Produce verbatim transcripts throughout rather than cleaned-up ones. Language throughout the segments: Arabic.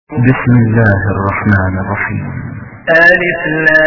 بسم الله الرحمن الرحيم. ألف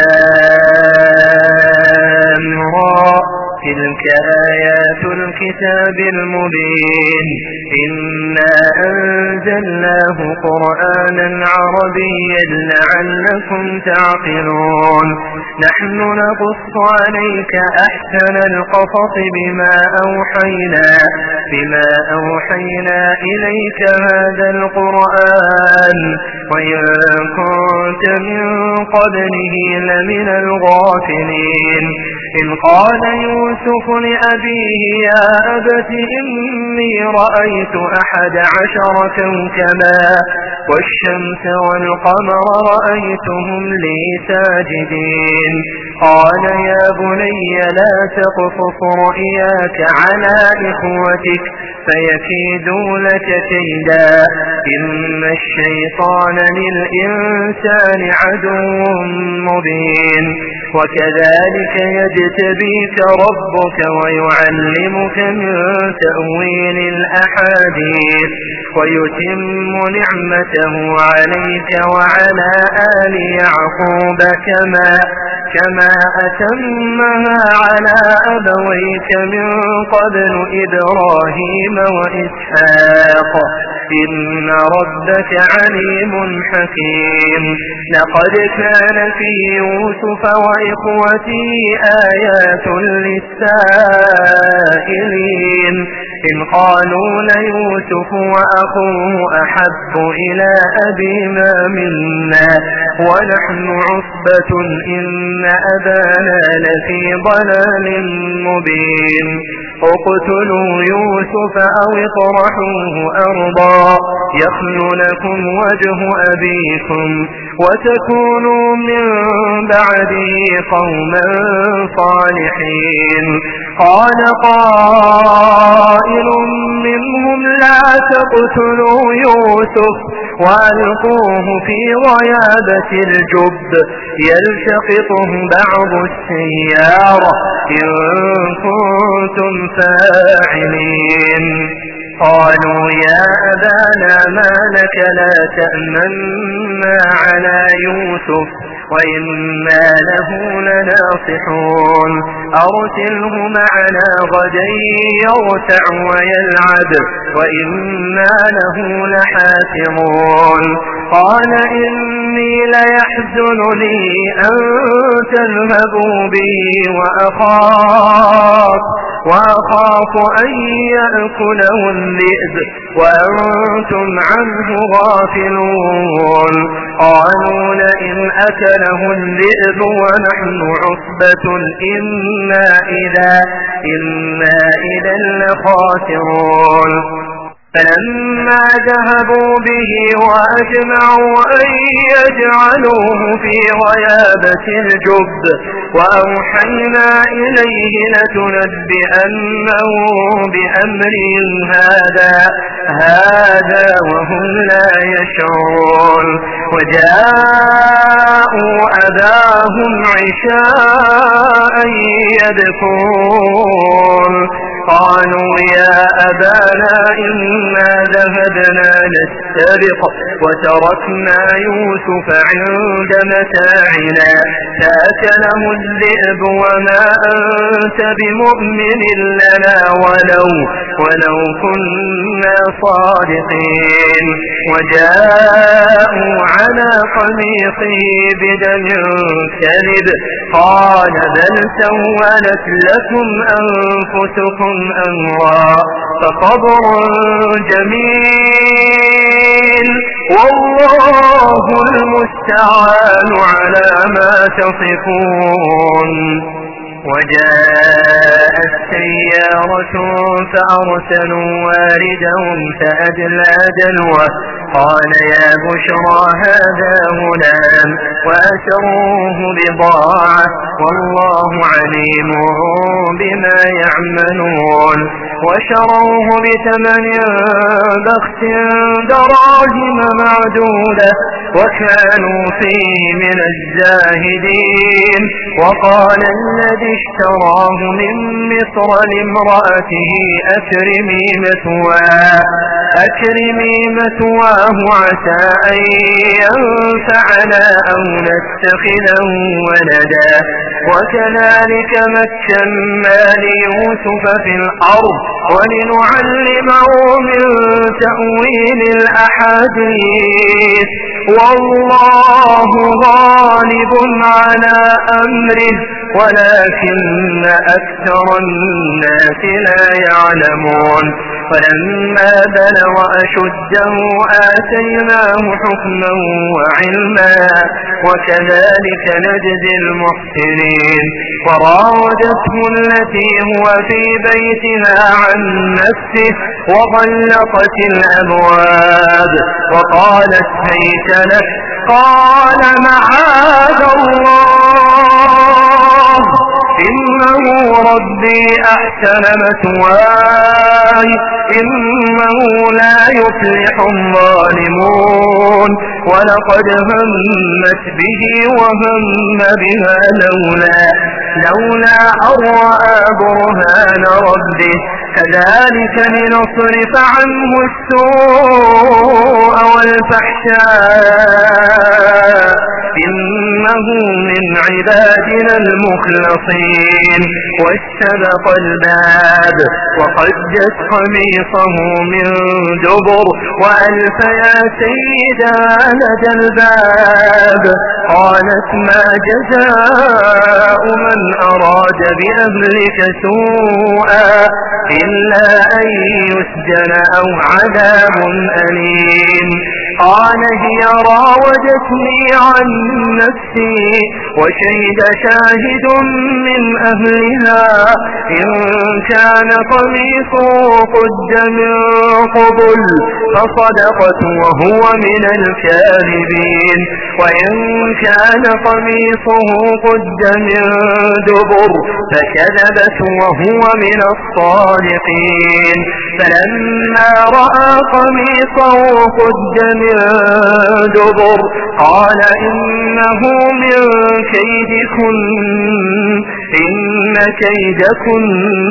لام را تلك آيات الكتاب المبين إنا أنزلناه قرآنا عربيا لعلكم تعقلون نحن نقص عليك أحسن القصص بما أوحينا بما أوحينا إليك هذا القرآن وإن كنت من قبله لمن الغافلين إذ قال يوسف لأبيه يا أبت إني رأيت أحد عشر كوكبا والشمس والقمر رأيتهم لي ساجدين قال يا بني لا تقصص رؤياك على إخوتك فيكيدوا لك كيدا إن الشيطان للإنسان عدو مبين وكذلك يجتبيك ربك ويعلمك من تأويل الأحاديث ويتم نعمته عليك وعلى آل يعقوب كما كما أتمها على أبويك من قبل إبراهيم وإسحاق إن ربك عليم حكيم لقد كان في يوسف وإخوته آيات للسائلين إن قالوا ليوسف وأخوه أحب إلى أبينا منا ونحن عصبة إن أبانا لفي ضلال مبين اقتلوا يوسف أو اطرحوه أرضا يخل لكم وجه أبيكم وتكونوا من بعده قوما صالحين قال قائل منهم لا تقتلوا يوسف وألقوه في غيابة الجب يلتقطه بعض السيارة إن كنتم فاعلين قالوا يا أبانا ما لك لا تأمنا على يوسف وإنا له لناصحون أرسله معنا غدا يرتع ويلعب وإنا له لحافظون قال إني ليحزنني أن تذهبوا به وأخاف وأخاف أن يأكله الذئب وأنتم عنه غافلون قالوا لئن أكله الذئب ونحن عصبة إنا إذا إنا إذا لخاسرون فلما ذهبوا به وأجمعوا أن يجعلوه في غيابة الجب وأوحينا إليه لتنبئنه بأمرهم هذا هذا وهم لا يشعرون وجاءوا أباهم عشاء يبكون قالوا يا أبانا إنا ذهبنا نستبق وتركنا يوسف عند متاعنا فأكله الذئب وما أنت بمؤمن لنا ولو ولو كنا صادقين وجاءوا على قميصه بدم كذب قال بل سولت لكم أنفسكم أمرا فصبر جميل والله المستعان على ما تصفون وجاءت سيارة فأرسلوا واردهم فأدلى دلوه قال يا بشرى هذا غلام وأسروه بضاعة والله عليم بما يعملون وشروه بثمن بخس دراهم معدودة وكانوا فيه من الزاهدين. وقال الذي اشتراه من مصر لامرأته أكرمي مثواه أكرمي مثواه عسى أن ينفعنا أو نتخذه ولدا. وكذلك مكنا ليوسف في الأرض ولنعلمه من تأويل الأحاديث والله غالب على أمره ولكن أكثر الناس لا يعلمون. فلما بلغ أشده آتيناه حكما وعلما وكذلك نجزي المحسنين. وراودته التي هو في بيتها عن نفسه وغلقت الأبواب وقالت هيت لك قال معاذ الله إنه ربي أحسن مثواي إنه لا يفلح الظالمون. ولقد همت به وهم بها لولا لولا أن رأى برهان ربه كذلك لنصرف عنه السوء والفحشاء إنه من عبادنا المخلصين. واستبق الباب وقدت قميصه من دبر وألف يا سيدها لدى الباب قالت ما جزاء من أراد بأهلك سوءا إلا أن يسجن أو عذاب أليم. قال هي راودتني عن نفسي وشهد شاهد من أهلها إن كان قميصه قد من قبل فصدقت وهو من الكاذبين وإن كان قميصه قد من دبر فكذبت وهو من الصادقين. فلما رأى قميصه قد من دبر قال إنه من كيدكن إن كيدكن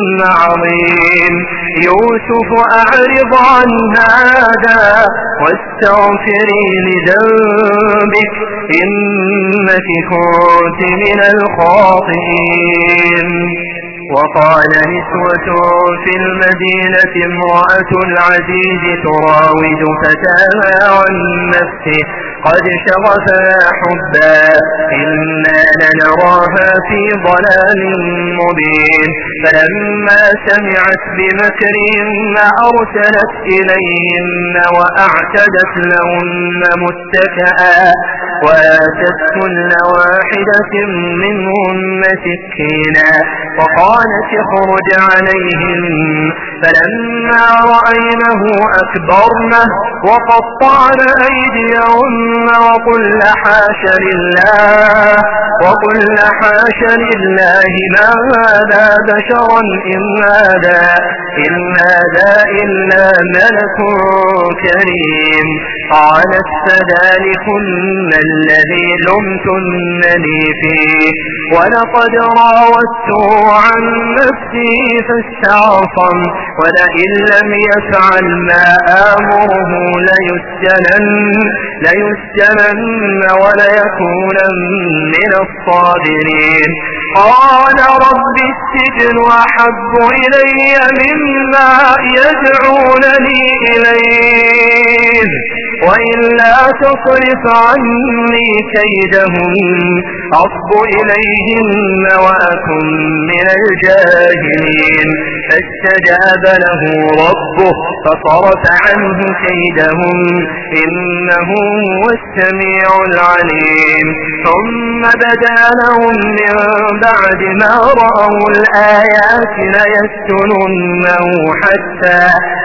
عظيم. يوسف أعرض عن هذا واستغفري لذنبك إنك كنت من الخاطئين. وقال نسوة في المدينة امرأة العزيز تراود فتاها عن نفسه قد شغفها حبا إنا لنراها في ضلال مبين. فلما سمعت بمكرهن أرسلت إليهن وأعتدت لهن متكئا وآتت كل واحدة منهن سكينا وقالت اخرج عليهن. فلما رأينه أكبرنه وقطعن أيديهن وقلن حاش لله وقلن حاش لله ما هذا بشرا إن هذا إن هذا إلا ملك كريم. قالت فذلكن الذي لمتنني فيه ولقد راودته عن نفسي فاستعصم ولئن لم يفعل ما آمره ليسجنن ليسجنن وليكونا من الصاغرين. قال رب السجن أحب إلي مما يدعونني إليه وإلا تصرف عني كيدهم أصب إليهن وأكن من الجاهلين. فاستجاب له ربه فصرف عنه كيدهم إنه هو السميع العليم. ثم بدا لهم من بعد ما رأوا الآيات ليسجننه حتى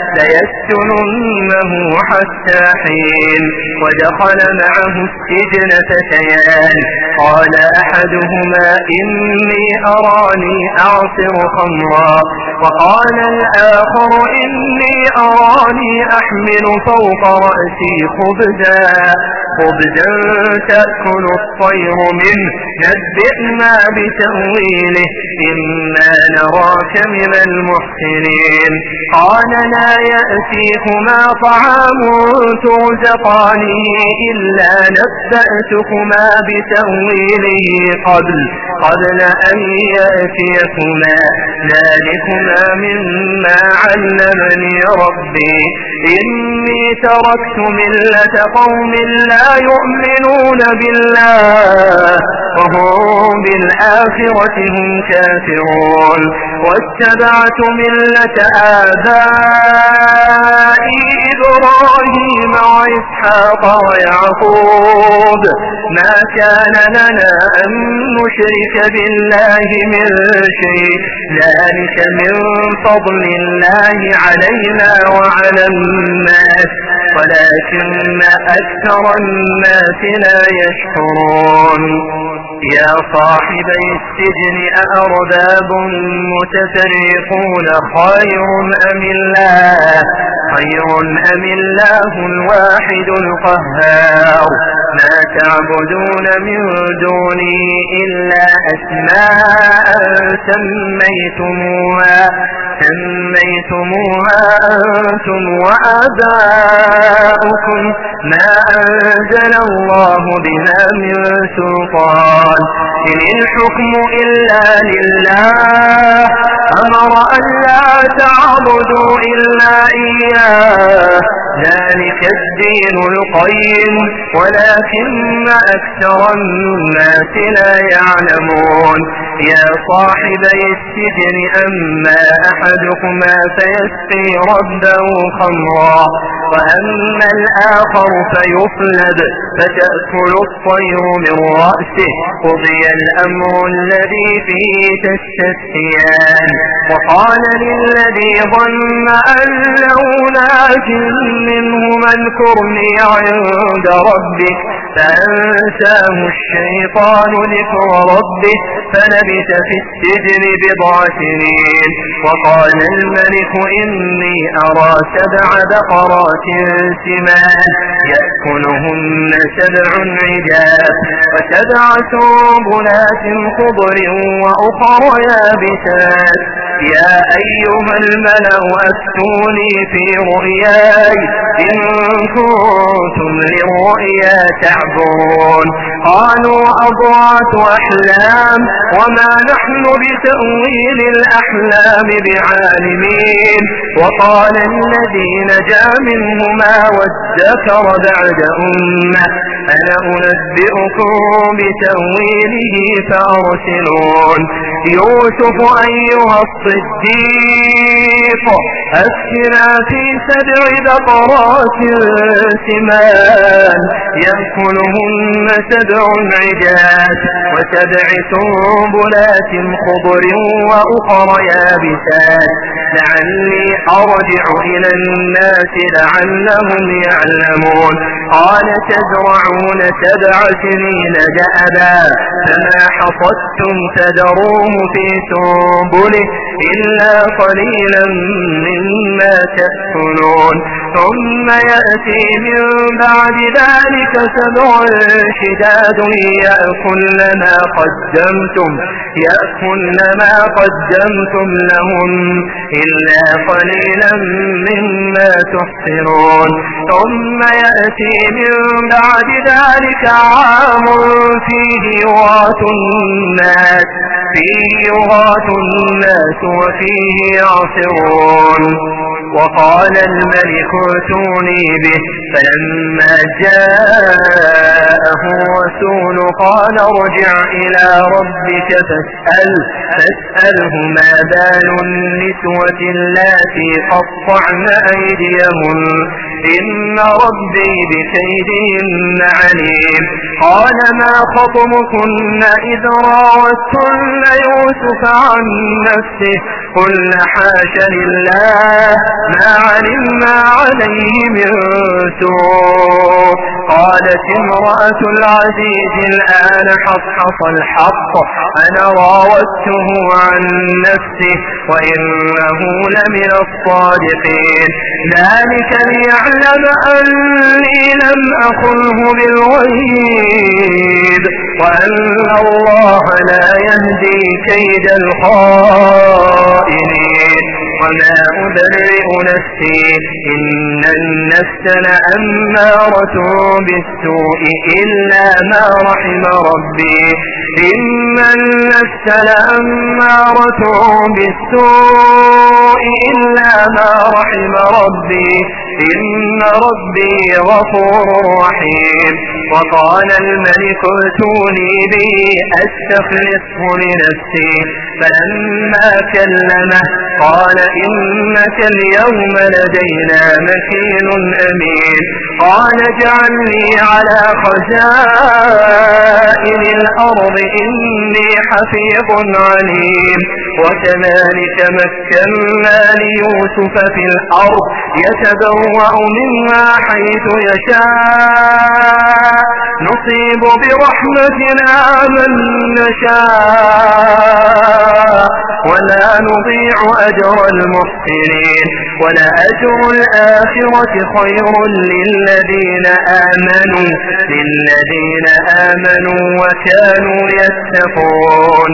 ليسجننه حتى حين. ودخل معه السجن فتيان قال أحدهما إني أراني أعصر خمرا وقال الآخر إني أراني أحمل فوق رأسي خبزا خبزا تأكل الطير منه نبئنا بتأويله إنا نراك من المحسنين قال لا يأتيكما طعام ترزقانه إلا نبأتكما بتأويله قبل قبل أن يأتيكما ذلكما مما علمني ربي إني تركت ملة قوم لا يؤمنون بالله وهم بالآخرة هم كافرون واتبعت ملة آبائي إبراهيم وإسحاق ويعقوب ما كان لنا أن نشرك بالله من شيء ذلك من فضل الله علينا وعلى الناس ولكن أكثر الناس لا يشكرون يا صاحبي السجن أأرباب متفرقون خير أم الله خير أم الله الواحد القهار ما تعبدون من دوني إلا أسماء سميتموها سميتموها أنتم وآباؤكم ما أنزل الله بها من سلطان إن الحكم إلا لله أمر أن لا تعبدوا إلا إياه ذلك الدين القيم ولكن أكثر الناس لا يعلمون يا صاحبي السجن أما أحدكما فيسقي ربه خمرا وأما الآخر فيصلب فتأكل الطير من رأسه قضي الأمر الذي فيه تستفتيان وقال للذي ظن أنه ناج منه اذكرني عند ربك فأنساه الشيطان ذكر ربه فلبث في السجن بضع سنين وقال الملك إني أرى سبع بقرات سمان يأكلهن سبع عجاف وسبع سنبلات خضر وأخر يابسات يا أيها الملأ أفتوني في رؤياي إن كنتم للرؤيا تعبرون قالوا أضغاث أحلام وما نحن بتأويل الأحلام بعالمين وقال الذي نجا منهما وادكر بعد أمة أنا أنبئكم بتأويله فأرسلون يوسف أيها الصديق أفتنا في سبع بقرات سمان يأكلهن سبع عجاف وسبع سنبلات خضر وأخر يابسات لعلي أرجع إلى الناس لعلهم يعلمون قال تزرعون سبع سنين دأبا فما حصدتم فذروه في سنبله إلا قليلا مما تأكلون ثم يأتي من بعد ذلك سبع شداد يأكل ما قدمتم يأكل ما قدمتم لهم إلا قليلا مما تحصنون ثم يأتي من بعد ذلك عام فيه يغاث الناس فيه يغاث الناس وفيه يعصرون وقال الملك ائتوني به فلما جاءه الرسول قال ارجع إلى ربك فاسأل فاسأله ما بال النسوة اللاتي قطعن أيديهن إن ربي بكيدهن عليم قال ما خطبكن إذ راوتن يوسف عن نفسه قلنا حاش لله ما علمنا عليه من سوء قالت امرأة العزيز الآن حصحص الحق أنا راودته عن نفسه وإنه لمن الصادقين ذلك ليعلم أني لم أخنه بالغيب وأن الله لا يهدي كيد الخائنين وما أبرئ نفسي إن النفس لأمارة بالسوء إلا ما رحم ربي إن النفس لأمارة بالسوء إلا ما رحم ربي إن ربي غفور رحيم وقال الملك ائتوني به أستخلصه لنفسي فلما كلمه قال إنك اليوم لدينا مكين أمين قال اجعلني على خزائن الأرض إني حفيظ عليم وكذلك مكنا ليوسف في الأرض يتبوأ منها حيث يشاء نصيب برحمتنا من نشاء ولا نضيع أجر المحسنين ولأجر الآخرة خير للذين آمنوا للذين آمنوا وكانوا يتقون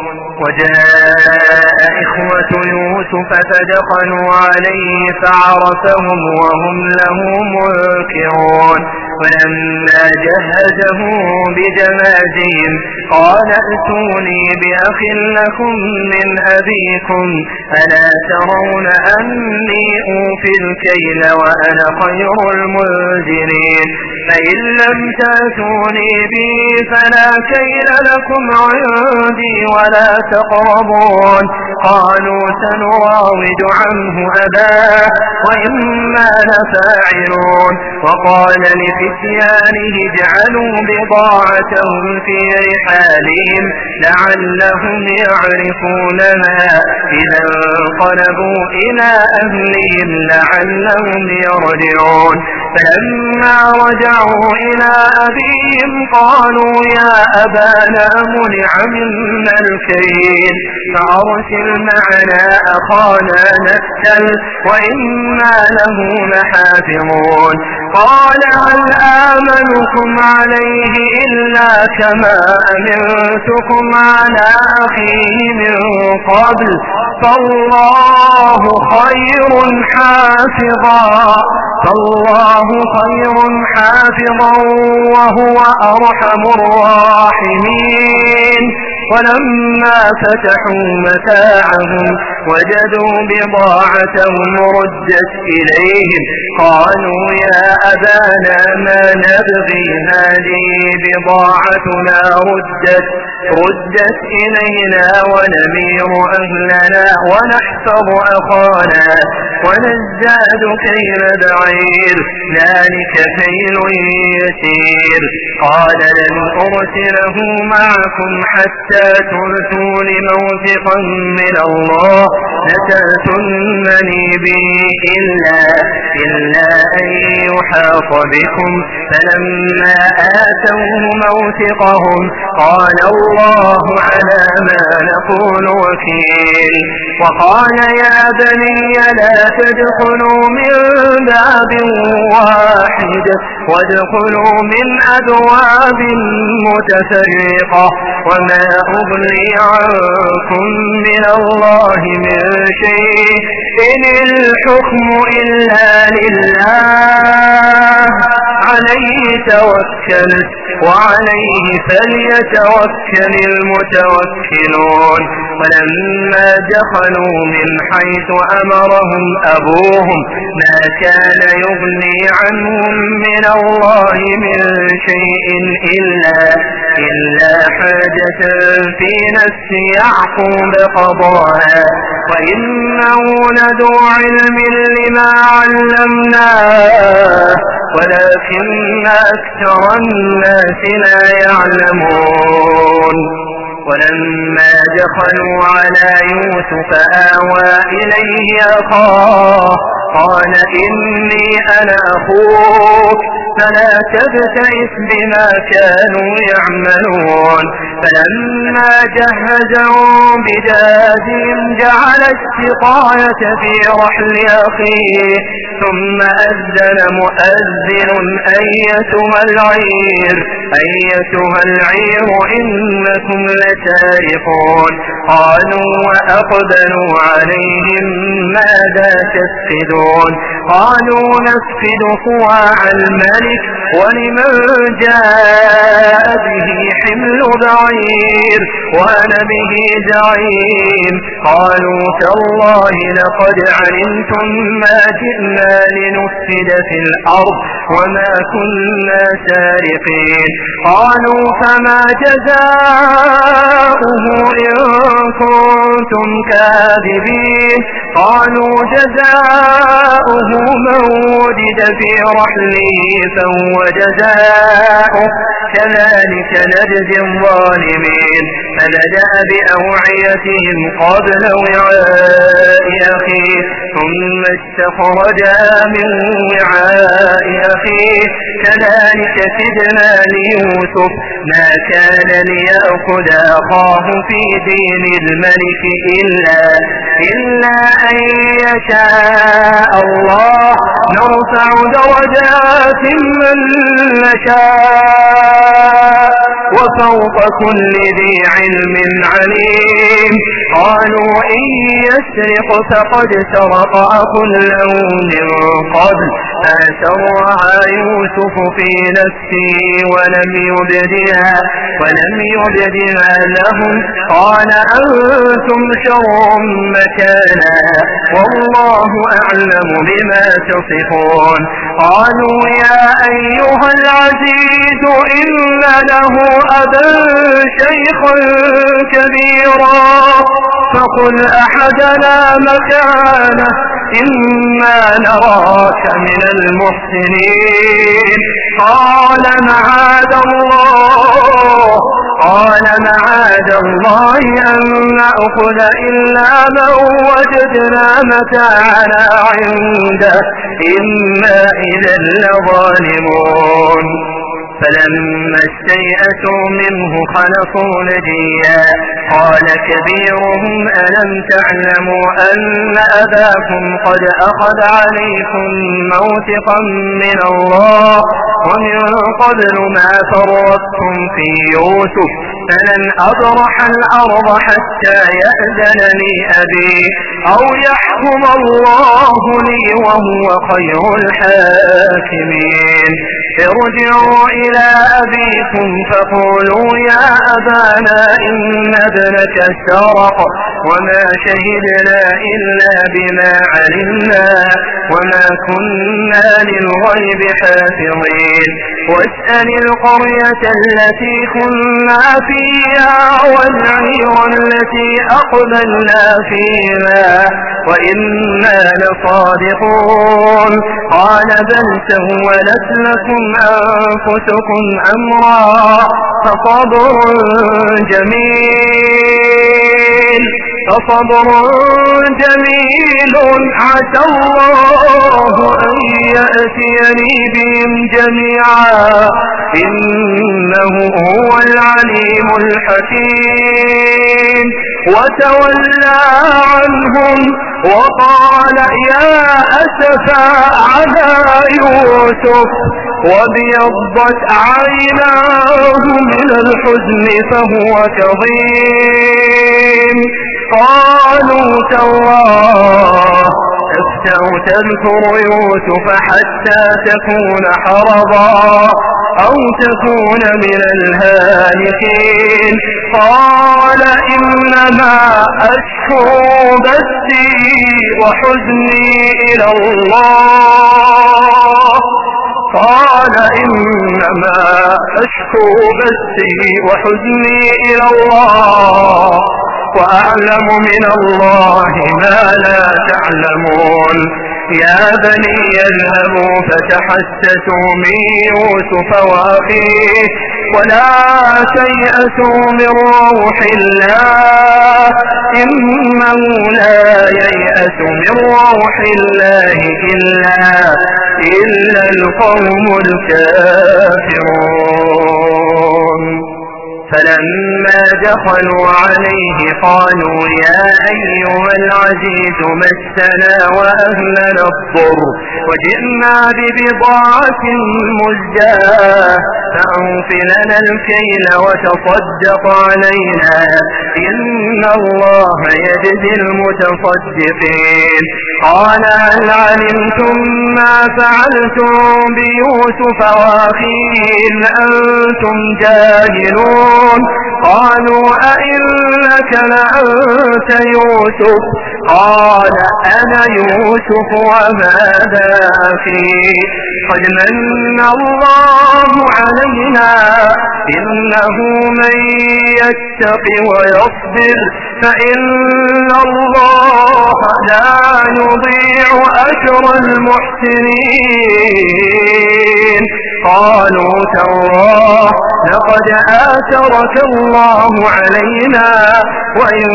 وجاء إخوة يوسف فدخلوا عليه فعرفهم وهم له منكرون ولما جهزهم بجمازهم قال ائتوني بأخ لكم من أبيكم ألا ترون أني أوفي الكيل وأنا خير المنزلين فإن لم تأتوني به فلا كيل لكم عندي ولا تقربون قالوا سنراود عنه أباه وإنا لفاعلون وقال لفتيانه اجعلوا بضاعتهم في رحالهم لعلهم يعرفونها إذا انقلبوا إلى أهلهم لعلهم يرجعون فلما رجعوا إلى أبيهم قالوا يا أبانا منع منا الكيل فأرسل معنا أخانا نكتل وإنا له لحافظون قال هل آمنكم عليه إلا كما أمنتكم على أخيه من قبل فالله خير حافظا فالله خير حافظا وهو أرحم الراحمين ولما فتحوا متاعهم وجدوا بضاعتهم ردت إليهم قالوا يا أبانا ما نبغي هذه بضاعتنا ردت ردت إلينا ونمير أهلنا ونحفظ أخانا ونزداد كيل بعير ذلك كيل يسير قال لن أرسله معكم حتى تؤتون موثقا من الله لتأتونني به إلا, إلا أن يحاط بكم فلما آتوه موثقهم قال الله على ما نقول وكيل وقال يا بني لا تدخلوا من باب واحد وادخلوا من أبواب متفرقة وما أغني عنكم من الله من شيء إن الحكم إلا لله عليه توكلت وعليه فليتوكل المتوكلون ولما دخلوا من حيث أمرهم أبوهم ما كان يغني عنهم من الله من شيء إلا, إلا حاجة في نفس يعقوب قضاها وإنه لذو علم لما علمناه ولكن أكثر الناس لا يعلمون. ولما دخلوا على يوسف آوى إليه أخاه قال إني أنا أخوك فلا تبتئس بما كانوا يعملون. فلما جهزهم بجهازهم جعل السقاية في رحل أخيه ثم أذن مؤذن أيتها العير أيتها العير إنكم لسارقون. قالوا وأقبلوا عليهم ماذا تفقدون؟ قالوا نفقد صواع الملك ولمن جاء به حمل بعير وأنا به زعيم. قالوا تالله لقد علمتم ما جئنا لنفسد في الأرض وما كنا سارقين. قالوا فما جزاؤه إن كنتم كاذبين؟ قالوا جزاؤه من وجد في رحله فهو جزاؤه كذلك نجزي الظالمين. فبدأ بأوعيتهم قبل وعاء أخيه ثم استخرجها من وعاء أخيه كذلك كدنا ليوسف ما كان ليأخذ أخاه في دين الملك إلا, إلا أن يشاء الله نرفع درجات من نشاء وفوق كل ذي علم عليم. قالوا إن يسرق فقد سرق أخ له من قبل فأسرها يوسف في نفسه ولم يبدها ولم يبدها لهم قال أنتم شر مكانا والله أعلم بما تصفون. قالوا يا أيها العزيز إن له أبا شيخا كبيرا فقل أحدنا مكانه إنا نراك من المحسنين. قال معاذ الله قال معاذ الله أن نأخذ إلا من وجدنا متاعنا عنده إنا إذا لظالمون. فلما استيئسوا منه خلصوا نجيا قال كبيرهم ألم تعلموا أن أباكم قد أخذ عليكم موثقا من الله ومن قبل ما فرطتم في يوسف فلن أبرح الأرض حتى يأذن لي أبي أو يحكم الله لي وهو خير الحاكمين. ارجعوا إلى أبيكم فقولوا يا أبانا إن ابنك سرق وما شهدنا إلا بما علمنا وما كنا للغيب حافظين. واسأل القرية التي كنا فيها والعير التي أقبلنا فيها وإنا لصادقون. قال بل سولت لكم أنفسكم أمرا فصبر جميل فصبر جميل عسى الله أن يأتيني بهم جميعا إنه هو العليم الحكيم. وتولى عنهم وقال يا أسفا على يوسف وابيضت عيناه من الحزن فهو كظيم. قالوا تالله تفتأ تذكر يوسف حتى تكون حرضا أو تكون من الهالكين. قال إنما أشكو بثي وحزني إلى الله قال إنما أشكو بثي وحزني إلى الله وأعلم من الله ما لا تعلمون. يا بني اذهبوا فتحسسوا من يوسف وأخيه ولا تيأسوا من روح الله إنه لا ييأس من روح الله إلا, إلا القوم الكافرون. فلما دخلوا عليه قالوا يا أيها العزيز مسنا وأهلنا الضر وجئنا ببضاعة مزجاة فأوفِ لنا الكيل وتصدق علينا إن الله يجزي المتصدقين. قال هل علمتم ما فعلتم بيوسف وأخيه إن أنتم جاهلون قالوا أئنك لأنت يوسف قال أنا يوسف وهذا أخي قد من الله علينا إنه من يتق ويصبر فإن الله لا يضيع أجر المحسنين. قالوا تالله لقد آثرك الله علينا وإن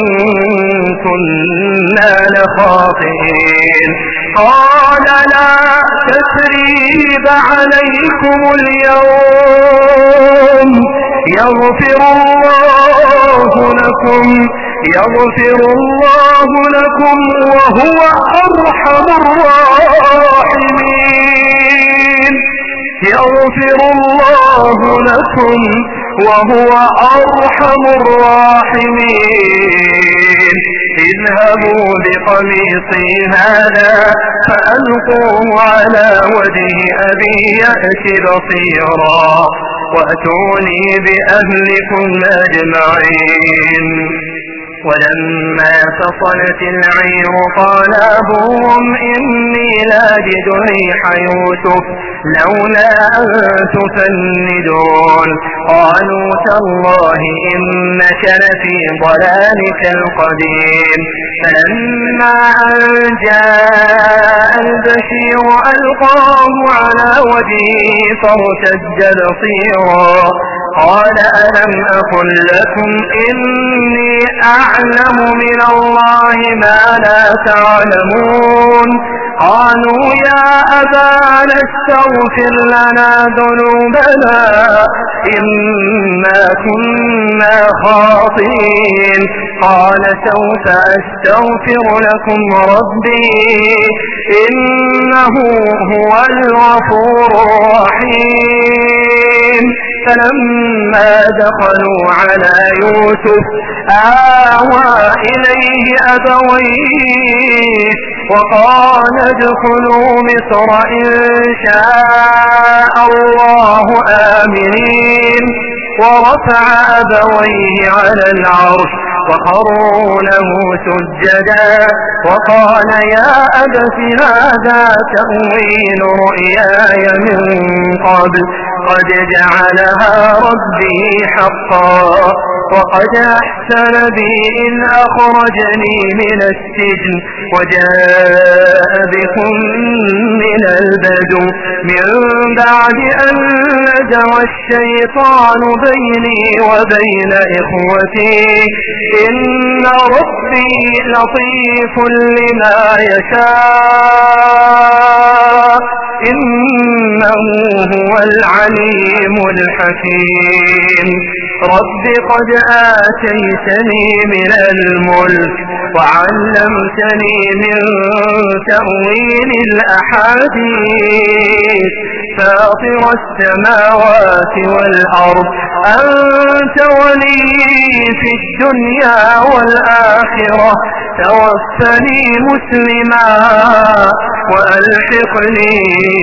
كنا لخاطئين. قال لا تثريب عليكم اليوم يغفر الله لكم يغفر الله لكم وهو أرحم الراحمين. يغفر الله لكم وهو أرحم الراحمين. اذهبوا بقميصي هذا فألقوه على وجه أبي يأت بصيرا وأتوني بأهلكم أجمعين. ولما فصلت العير قال أبوهم إني لاجد ريح يوسف لولا أن تفندون قالوا تالله إنك لفي ضلالك القديم. فلما أن جاء البشير ألقاه على وجهه فارتد بصيرا قال ألم أقل لكم إني أعلم من الله ما لا تعلمون. قالوا يا أبانا استغفر لنا ذنوبنا إنا كنا خاطئين. قال سوف أستغفر لكم ربي إنه هو الغفور الرحيم. فلما دخلوا على يوسف آوى إليه أبويه وقال ادخلوا مصر إن شاء الله آمنين. ورفع أبويه على العرش وخروا له سجدا وقال يا أبت هذا تأويل رؤياي من قبل قد جعلها ربي حقا وقد أحسن بي إن أخرجني من السجن وجاء بكم من البدو من بعد أن نزغ الشيطان بيني وبين إخوتي إن ربي لطيف لما يشاء إنه هو العليم الحكيم. رب قد آتيتني من الملك وعلمتني من تأويل الأحاديث فاطر السماوات والأرض أنت ولي في الدنيا والآخرة توفني مسلما وألحقني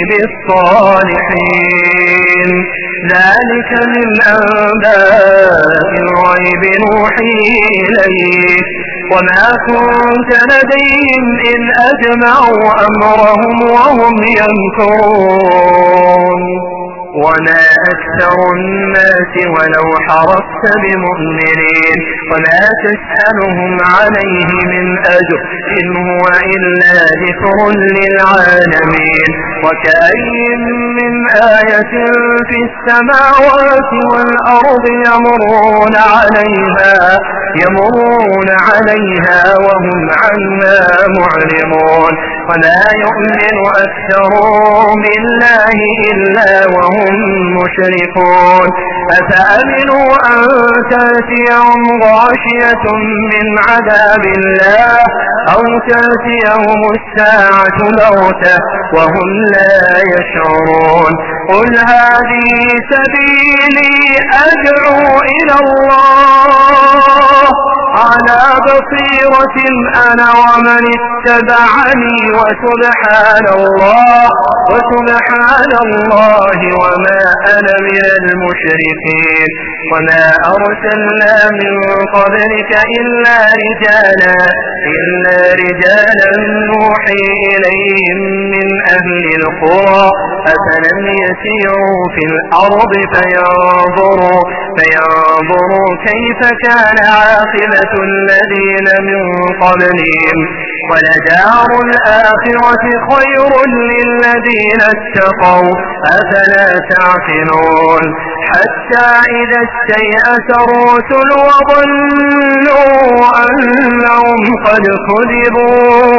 بالصالحين. ذلك من أنباء الغيب نوحيه إليك وما كنت لديهم إذ أجمعوا أمرهم وهم يمكرون. وما أكثر الناس ولو حرصت بمؤمنين ولا تسألهم عليه من أجر إن هو إلا ذكر للعالمين وكأي من آية في السماوات والأرض يمرون عليها يمرون عليها وهم عنها معرضون ولا يؤمن أكثرهم بالله إلا وهم مشركون أفأمنوا أن تأتيهم غاشية من عذاب الله أو تأتيهم الساعة بغتة وهم لا يشعرون قل هذه سبيلي أدعو إلى الله على بصيرة أنا ومن اتبعني وسبحان الله وسبحان الله وما أنا من المشركين وما أرسلنا من قبلك إلا رجالا إلا رجالا نوحي إليهم من أهل القرى أفلم يسيروا في الأرض فينظروا فينظروا كيف كان عاقبة الذين من قبلهم ولدار الآخرة خير للذين اتقوا أفلا تعقلون حتى إذا استيأس الرسل وظنوا أنهم قد كذبوا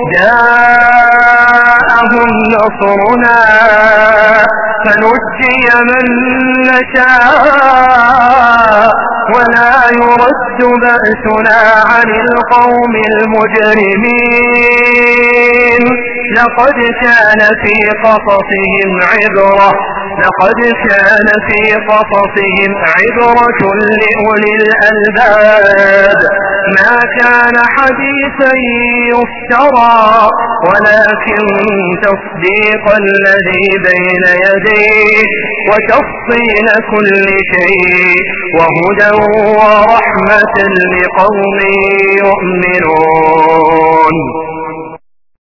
جاءهم نصرنا فنجي من نشاء ولا يرد بأسنا عن القوم المجرمين لقد كان في قصصهم عبرة لقد كان في قصصهم عبرة لأولي الألباب ما كان حديثا يفترى ولكن تصديق الذي بين يديه وتفصيل كل شيء وهدى ورحمة لقوم يؤمنون.